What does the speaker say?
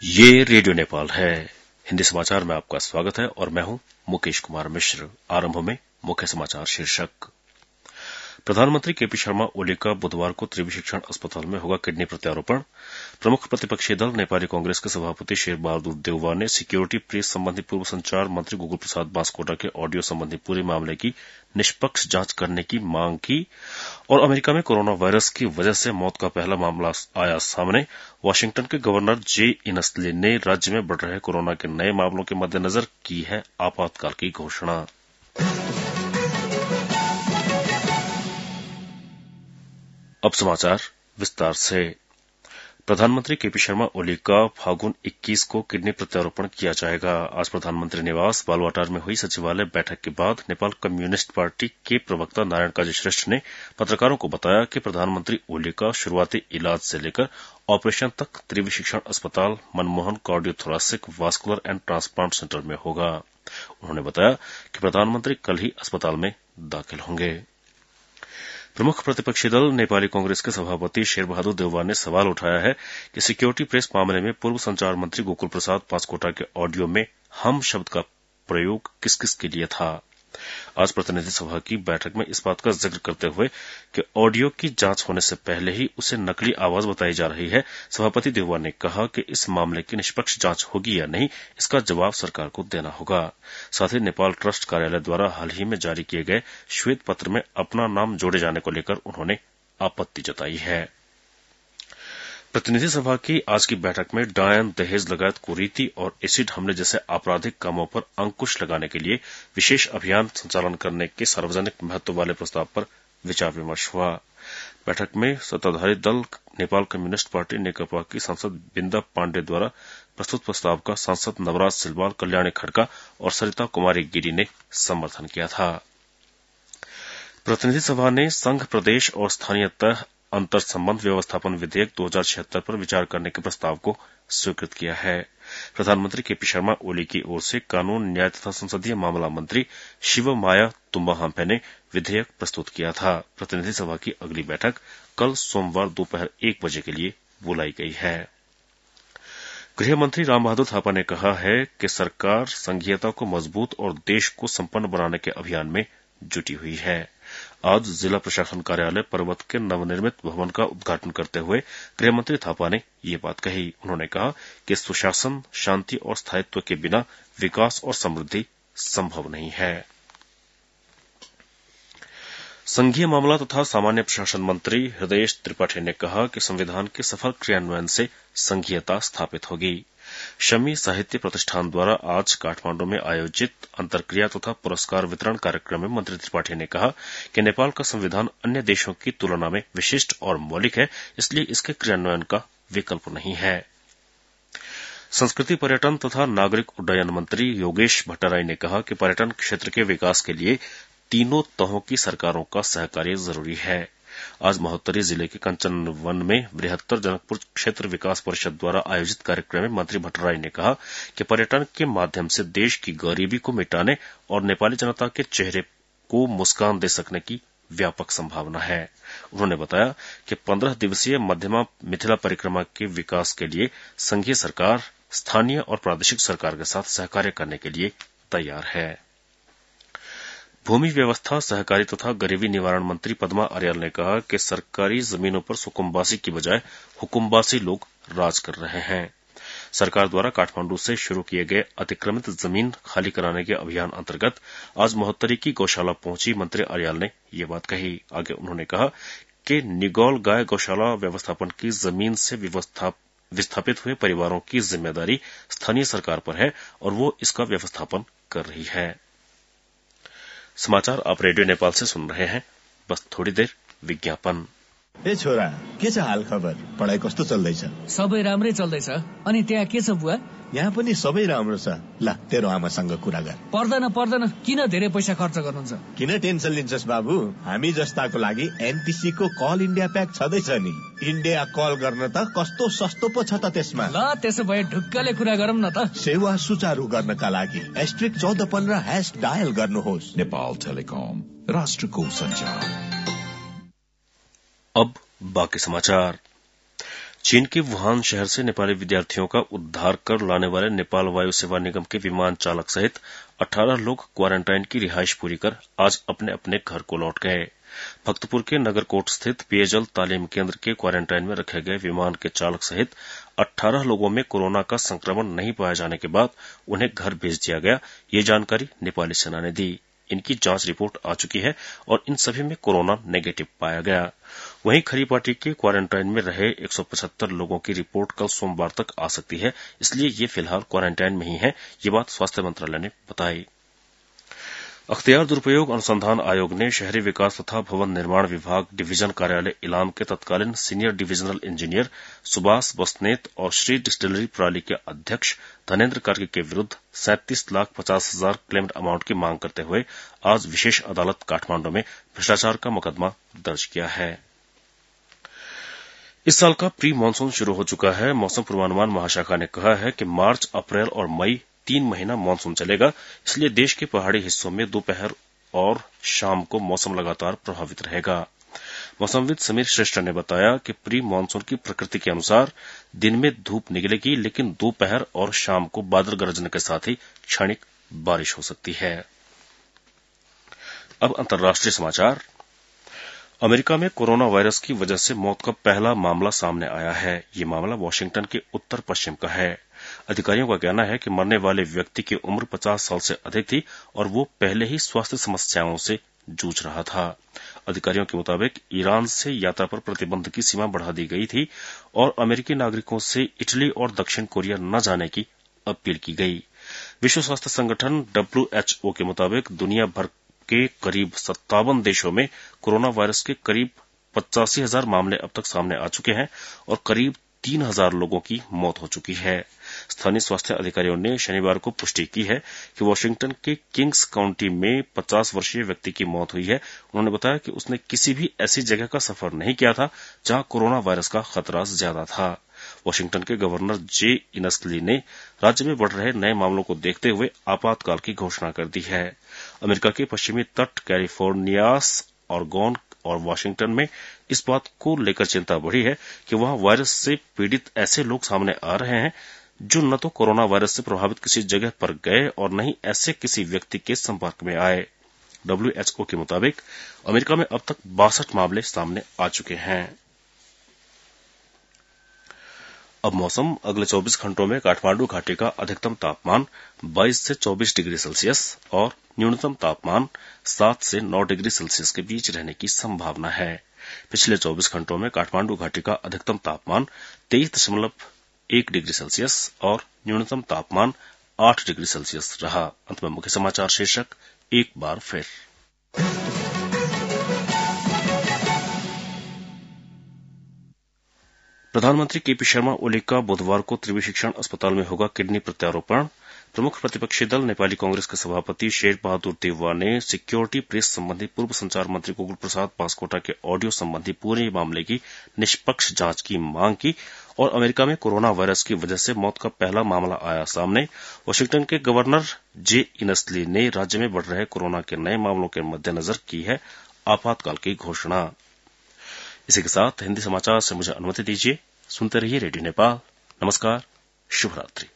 ये रेडियो नेपाल है। हिंदी समाचार में आपका स्वागत है और मैं हूं मुकेश कुमार मिश्र। आरंभ में मुख्य समाचार शीर्षक। प्रधानमंत्री केपी शर्मा ओली का बुधवार को त्रिवी शिक्षण अस्पताल में होगा किडनी प्रत्यारोपण। प्रमुख प्रतिपक्षी दल नेपाली कांग्रेस के सभापति शेर बहादुर देउवा ने सिक्योरिटी प्रेस संबंधी पूर्व संचार मंत्री गुगल प्रसाद बास्कोटा के ऑडियो संबंधी पूरे मामले की निष्पक्ष जांच करने की मांग की। और अमेरिका में कोरोना वायरस की वजह से मौत का पहला मामला आया सामने। वाशिंगटन के गवर्नर जे इनस्ले ने राज्य में बढ़ रहे कोरोना के नए मामलों के मद्देनजर की है आपातकाल की घोषणा। अब समाचार विस्तार से। प्रधानमंत्री केपी शर्मा ओली का फागुन 21 को किडनी प्रत्यारोपण किया जाएगा। आज प्रधानमंत्री निवास बालुवाटार में हुई सचिवालय बैठक के बाद नेपाल कम्युनिस्ट पार्टी के प्रवक्ता नारायण काजी श्रेष्ठ ने पत्रकारों को बताया कि प्रधानमंत्री ओली का शुरुआती इलाज से लेकर ऑपरेशन तक त्रिवी शिक्षण अस्पताल Manmohan cardiothoracic vascular and transplant centre में होगा। उन्होंने बताया कि प्रधानमंत्री कल ही अस्पताल में दाखिल होंगे। प्रमुख प्रतिपक्षी दल नेपाली कांग्रेस के सभापति शेर बहादुर देउवा ने सवाल उठाया है कि सिक्योरिटी प्रेस मामले में पूर्व संचार मंत्री गोकुल प्रसाद बास्कोटा के ऑडियो में हम शब्द का प्रयोग किस किस के लिए था। आज प्रतिनिधि सभा की बैठक में इस बात का जिक्र करते हुए कि ऑडियो की जांच होने से पहले ही उसे नकली आवाज बताई जा रही है, सभापति देउवा ने कहा कि इस मामले की निष्पक्ष जांच होगी या नहीं, इसका जवाब सरकार को देना होगा। साथ ही नेपाल ट्रस्ट कार्यालय द्वारा हाल ही में जारी किए गए श्वेत पत्र में अपना नाम जोड़े जाने को लेकर उन्होंने आपत्ति जताई है। प्रतिनिधि सभा की आज की बैठक में डायन, दहेज लगायत कुरीति और एसिड हमले जैसे आपराधिक कामों पर अंकुश लगाने के लिए विशेष अभियान संचालन करने के सार्वजनिक महत्व वाले प्रस्ताव पर विचार विमर्श हुआ। बैठक में सत्ताधारी दल नेपाल कम्युनिस्ट पार्टी नेकपा की सांसद बिंदा पांडे द्वारा प्रस्तुत प्रस्ताव का सांसद नवराज सिलवाल, कल्याणी खड़का और सरिता कुमारी गिरी ने समर्थन किया था। प्रतिनिधि सभा ने संघ, प्रदेश और स्थानीय तह अंतर संबंध व्यवस्थापन विधेयक 2076 पर विचार करने के प्रस्ताव को स्वीकृत किया है। प्रधानमंत्री केपी शर्मा ओली की ओर से कानून, न्याय तथा संसदीय मामला मंत्री शिव माया तुम्बा हाम्फे ने विधेयक प्रस्तुत किया था। प्रतिनिधि सभा की अगली बैठक कल सोमवार दोपहर 1 बजे के लिए बुलाई गई है। गृह मंत्री राम बहादुर थापा ने कहा है कि सरकार संघीयता को मजबूत और देश को संपन्न बनाने के अभियान में जुटी हुई है। आज जिला प्रशासन कार्यालय पर्वत के नवनिर्मित भवन का उद्घाटन करते हुए गृहमंत्री थापा ने ये बात कही। उन्होंने कहा कि सुशासन, शांति और स्थायित्व के बिना विकास और समृद्धि संभव नहीं है। संघीय मामला तथा सामान्य प्रशासन मंत्री हृदयेश त्रिपाठी ने कहा कि संविधान के सफल क्रियान्वयन से संघीयता स्थापित होगी। शमी साहित्य प्रतिष्ठान द्वारा आज काठमांडू में आयोजित अंतरक्रिया तथा पुरस्कार वितरण कार्यक्रम में मंत्री त्रिपाठी ने कहा कि नेपाल का संविधान अन्य देशों की तुलना में विशिष्ट और मौलिक है, इसलिए इसके क्रियान्वयन का विकल्प नहीं है। संस्कृति, पर्यटन तथा नागरिक उड्डयन मंत्री योगेश भट्टराई ने कहा कि पर्यटन क्षेत्र के विकास के लिए तीनों तहों की सरकारों का सहकार्य जरूरी है। आज महोत्तरी जिले के कंचन वन में बृहत्तर जनकपुर क्षेत्र विकास परिषद द्वारा आयोजित कार्यक्रम में मंत्री भट्टराई ने कहा कि पर्यटन के माध्यम से देश की गरीबी को मिटाने और नेपाली जनता के चेहरे को मुस्कान दे सकने की व्यापक संभावना है। उन्होंने बताया कि 15 दिवसीय मध्यमा मिथिला परिक्रमा के विकास के लिए संघीय सरकार स्थानीय और प्रादेशिक सरकार के साथ सहकार्य करने के लिए तैयार है। भूमि व्यवस्था, सहकारी तथा गरीबी निवारण मंत्री पद्मा अर्याल ने कहा कि सरकारी जमीनों पर सुकुम्बासी की बजाय हुकुम्बासी लोग राज कर रहे हैं। सरकार द्वारा काठमांडू से शुरू किए गए अतिक्रमित जमीन खाली कराने के अभियान अंतर्गत आज महोत्तरी की गौशाला पहुंची मंत्री अर्याल ने ये बात कही। आगे उन्होंने कहा कि निगौल गाय गौशाला व्यवस्थापन की जमीन से विस्थापित हुए परिवारों की जिम्मेदारी स्थानीय सरकार पर है और वो इसका व्यवस्थापन कर रही है। समाचार आप रेडियो नेपाल से सुन रहे हैं। बस थोड़ी देर विज्ञापन। ए छोरा, के छ हाल खबर? पढाइ कस्तो चल्दैछ? सबै राम्रै चल्दैछ। अनि त्यहाँ के छ बुवा? यहाँ पनि सबै राम्रो छ। ल तेरो आमासँग कुरा गर। पर्दैन, किन धेरै पैसा खर्च गर्नुहुन्छ? किन टेन्सन लिन्छस् बाबु? हामी जस्ताको लागि एनटीसी को कल इन्डिया प्याक छदैछ नि। इन्डिया कल गर्न त कस्तो सस्तो पो छ त त्यसमा। ल त्यसो भए ढुक्कले कुरा गरौँ न त। सेवा सुचारू गर्नका लागि *1415# डायल गर्नुहोस्। नेपाल टेलिकम, राष्ट्रको संचार। अब बाकी समाचार। चीन के वुहान शहर से नेपाली विद्यार्थियों का उद्धार कर लाने वाले नेपाल वायु सेवा निगम के विमान चालक सहित 18 लोग क्वारंटाइन की रिहाइश पूरी कर आज अपने अपने घर को लौट गए। भक्तपुर के नगरकोट स्थित पेयजल तालीम केंद्र के क्वारंटाइन में रखे गए विमान के चालक सहित 18 लोगों में कोरोना का संक्रमण नहीं पाए जाने के बाद उन्हें घर भेज दिया गया। ये जानकारी नेपाली सेना ने दी। इनकी जांच रिपोर्ट आ चुकी है और इन सभी में कोरोना नेगेटिव पाया गया। वहीं खरीपाटी के क्वारंटाइन में रहे 175 लोगों की रिपोर्ट कल सोमवार तक आ सकती है, इसलिए ये फिलहाल क्वारंटाइन में ही है। ये बात स्वास्थ्य मंत्रालय ने बताई। अख्तियार दुरुपयोग अनुसंधान आयोग ने शहरी विकास तथा भवन निर्माण विभाग डिवीजन कार्यालय इलाम के तत्कालीन senior divisional engineer Subhash Basnet और श्री डिस्टिलरी प्रणाली के अध्यक्ष धनेन्द्र कार्की के विरुद्ध 37,50,000 क्लेम्ड अमाउंट की मांग करते हुए आज विशेष अदालत काठमांडू में भ्रष्टाचार का मुकदमा दर्ज किया है। इस साल का प्री मानसून शुरू हो चुका है। मौसम पूर्वानुमान महाशाखा ने कहा है कि मार्च, अप्रैल और मई 3 महीना मानसून चलेगा, इसलिए देश के पहाड़ी हिस्सों में दोपहर और शाम को मौसम लगातार प्रभावित रहेगा। मौसमविद समीर श्रेष्ठ ने बताया कि प्री मानसून की प्रकृति के अनुसार दिन में धूप निकलेगी, लेकिन दोपहर और शाम को बादल गरजने के साथ ही क्षणिक बारिश हो सकती है। अब अंतर्राष्ट्रीय समाचार। अमेरिका में कोरोना वायरस की वजह से मौत का पहला मामला सामने आया है। ये मामला वाशिंगटन के उत्तर पश्चिम का है। अधिकारियों का कहना है कि मरने वाले व्यक्ति की उम्र 50 साल से अधिक थी और वो पहले ही स्वास्थ्य समस्याओं से जूझ रहा था। अधिकारियों के मुताबिक ईरान से यात्रा पर प्रतिबंध की सीमा बढ़ा दी गई थी और अमेरिकी नागरिकों से इटली और दक्षिण कोरिया न जाने की अपील की गई। विश्व स्वास्थ्य संगठन WHO के मुताबिक दुनिया भर के करीब 57 देशों में कोरोना वायरस के करीब 85,000 मामले अब तक सामने आ चुके हैं और करीब 3,000 लोगों की मौत हो चुकी है। स्थानीय स्वास्थ्य अधिकारियों ने शनिवार को पुष्टि की है कि वाशिंगटन के किंग्स काउंटी में 50 वर्षीय व्यक्ति की मौत हुई है। उन्होंने बताया कि उसने किसी भी ऐसी जगह का सफर नहीं किया था जहां कोरोना वायरस का खतरा ज्यादा था। वाशिंगटन के गवर्नर जे इनस्ली ने राज्य में बढ़ रहे नए मामलों को देखते हुए आपातकाल की घोषणा कर दी है। अमेरिका के पश्चिमी तट कैलिफोर्नियास, ऑरेगन और वाशिंगटन में इस बात को लेकर चिंता बढ़ी है कि वहां वायरस से पीड़ित ऐसे लोग सामने आ रहे हैं जो न तो कोरोना वायरस से प्रभावित किसी जगह पर गए और न ही ऐसे किसी व्यक्ति के संपर्क में आए। WHO के मुताबिक अमेरिका में अब तक 62 मामले सामने आ चुके हैं। अब मौसम। अगले 24 घंटों में काठमांडू घाटी का अधिकतम तापमान 22 से 24 डिग्री सेल्सियस और न्यूनतम तापमान 7 से 9 डिग्री सेल्सियस के बीच रहने की संभावना है। पिछले 24 घंटों में काठमांडू घाटी का अधिकतम तापमान 23.1 डिग्री सेल्सियस और न्यूनतम तापमान 8 डिग्री सेल्सियस रहा। अंत में मुख्य समाचार शीर्षक एक बार फिर। प्रधानमंत्री केपी शर्मा ओली का बुधवार को त्रिवी शिक्षण अस्पताल में होगा किडनी प्रत्यारोपण। प्रमुख प्रतिपक्षी दल नेपाली कांग्रेस के सभापति शेर बहादुर देउवा ने सिक्योरिटी प्रेस संबंधी पूर्व संचार मंत्री गोकुल प्रसाद बास्कोटा के ऑडियो संबंधी पूरे मामले की निष्पक्ष जांच की मांग की और अमेरिका में कोरोना वायरस की वजह से मौत का पहला मामला आया सामने। वाशिंगटन के गवर्नर जे इनस्ली ने राज्य में बढ़ रहे कोरोना के नए मामलों के मद्देनजर की है आपातकाल की घोषणा। इसी के साथ हिंदी समाचार से मुझे अनुमति दीजिए। सुनते रहिए रेडियो नेपाल। नमस्कार, शुभ रात्रि।